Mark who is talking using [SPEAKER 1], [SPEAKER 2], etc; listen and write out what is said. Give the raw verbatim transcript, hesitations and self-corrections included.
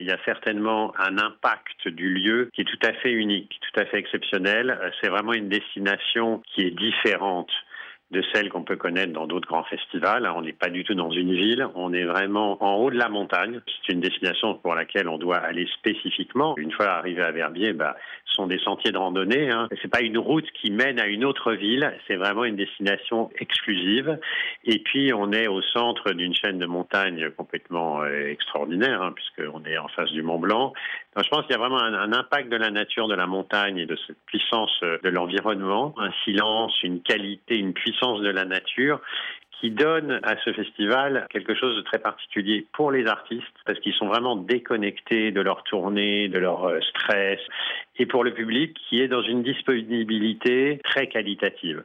[SPEAKER 1] Il y a certainement un impact du lieu qui est tout à fait unique, tout à fait exceptionnel. C'est vraiment une destination qui est différente de celles qu'on peut connaître dans d'autres grands festivals. On n'est pas du tout dans une ville, on est vraiment en haut de la montagne. C'est une destination pour laquelle on doit aller spécifiquement. Une fois arrivé à Verbier, bah, ce sont des sentiers de randonnée. Hein. C'est pas une route qui mène à une autre ville, c'est vraiment une destination exclusive. Et puis on est au centre d'une chaîne de montagnes complètement euh, extraordinaire, hein, puisqu'on est en face du Mont Blanc. Donc, je pense qu'il y a vraiment un, un impact de la nature, de la montagne et de cette puissance de l'environnement, un silence, une qualité, une puissance de la nature qui donne à ce festival quelque chose de très particulier pour les artistes, parce qu'ils sont vraiment déconnectés de leur tournée, de leur stress, et pour le public qui est dans une disponibilité très qualitative.